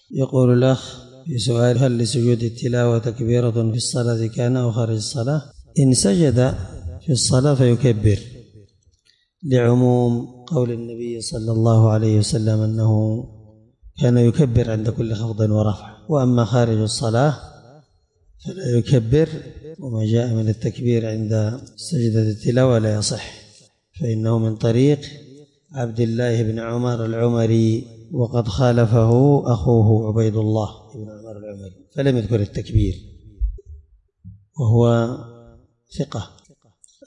يقول الأخ في سؤال: هل لسجود التلاوة تكبيرة في الصلاة كان أو خارج الصلاة؟ إن سجد في الصلاة فيكبر، لعموم قول النبي صلى الله عليه وسلم أنه كان يكبر عند كل خفض ورفع. وأما خارج الصلاة فلا يكبر، وما جاء من التكبير عند سجدة التلاوة لا يصح، فإنه من طريق عبد الله بن عمر العمري، وقد خالفه أخوه عبيد الله بن عمر العمري فلم يذكر التكبير، وهو ثقة.